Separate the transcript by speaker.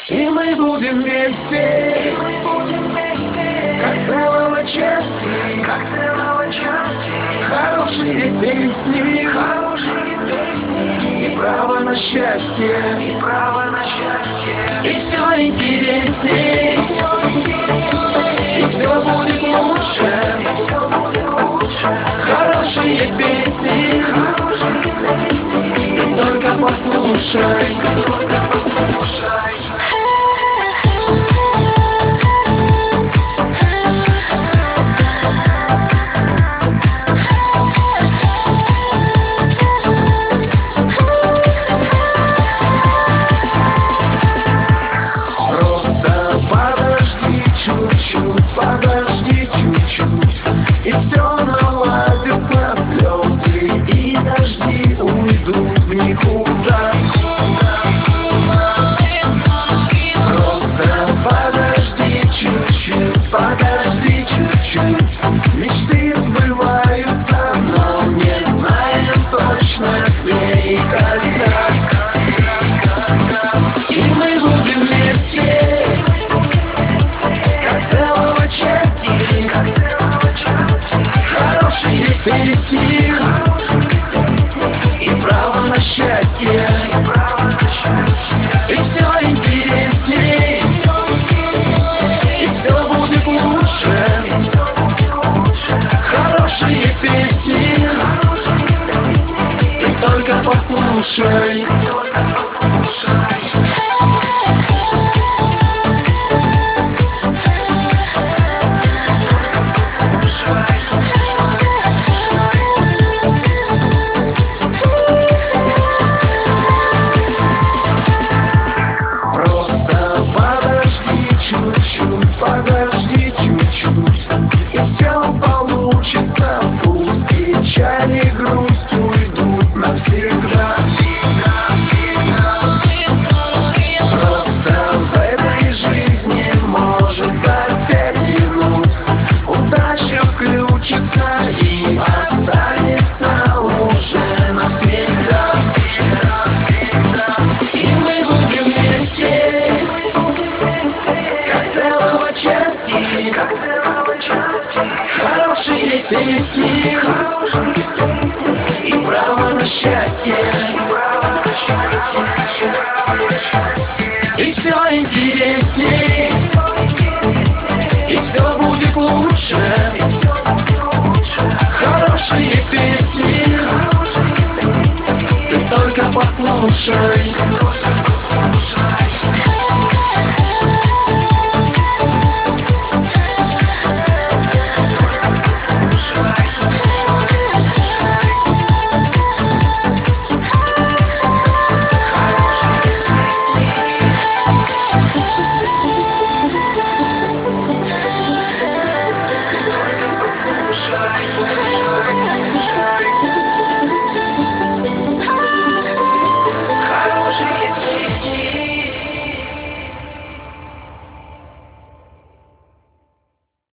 Speaker 1: И мы будем вместе, как целого части, хорошие песни, и право на счастье, и все интересней, и все будет лучше. Хорошие песни, ты только послушай. Подожди чуть-чуть, и все наладится, слезы и дожди уйдут в никуда. Просто подожди чуть-чуть, мечты сбываются, но не знаем точно где и когда. И мы будем вместе, как целого части, хорошие песни, и право на счастье, и все интересней, и все будет лучше. Хорошие песни, ты только послушай. Подожди чуть-чуть, и все получится. Пусть печаль и грусть уйдут навсегда. Просто в этой жизни может за 5 минут удача включится и останется уже навсегда. И мы будем вместе, целого части, хорошие песни, и право на счастье, и все интересней, и все будет лучше. Хорошие песни, ты только послушай.